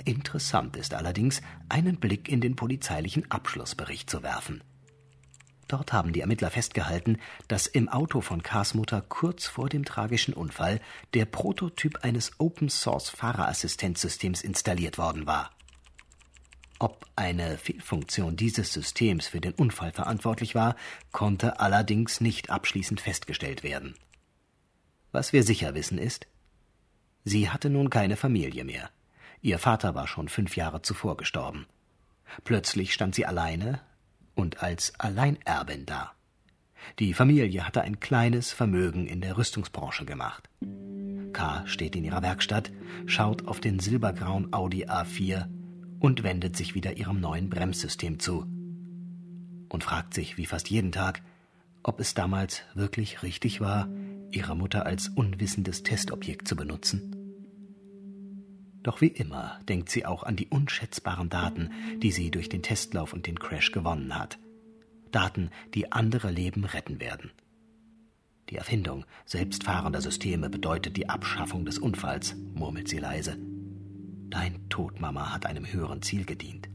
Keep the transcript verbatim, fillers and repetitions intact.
Interessant ist allerdings, einen Blick in den polizeilichen Abschlussbericht zu werfen. Dort haben die Ermittler festgehalten, dass im Auto von Kars Mutter kurz vor dem tragischen Unfall der Prototyp eines Open-Source-Fahrerassistenzsystems installiert worden war. Ob eine Fehlfunktion dieses Systems für den Unfall verantwortlich war, konnte allerdings nicht abschließend festgestellt werden. Was wir sicher wissen ist, sie hatte nun keine Familie mehr. Ihr Vater war schon fünf Jahre zuvor gestorben. Plötzlich stand sie alleine und als Alleinerbin da. Die Familie hatte ein kleines Vermögen in der Rüstungsbranche gemacht. K. steht in ihrer Werkstatt, schaut auf den silbergrauen Audi A vier und wendet sich wieder ihrem neuen Bremssystem zu und fragt sich, wie fast jeden Tag, ob es damals wirklich richtig war, ihre Mutter als unwissendes Testobjekt zu benutzen. Doch wie immer denkt sie auch an die unschätzbaren Daten, die sie durch den Testlauf und den Crash gewonnen hat. Daten, die andere Leben retten werden. Die Erfindung selbstfahrender Systeme bedeutet die Abschaffung des Unfalls, murmelt sie leise. Dein Tod, Mama, hat einem höheren Ziel gedient.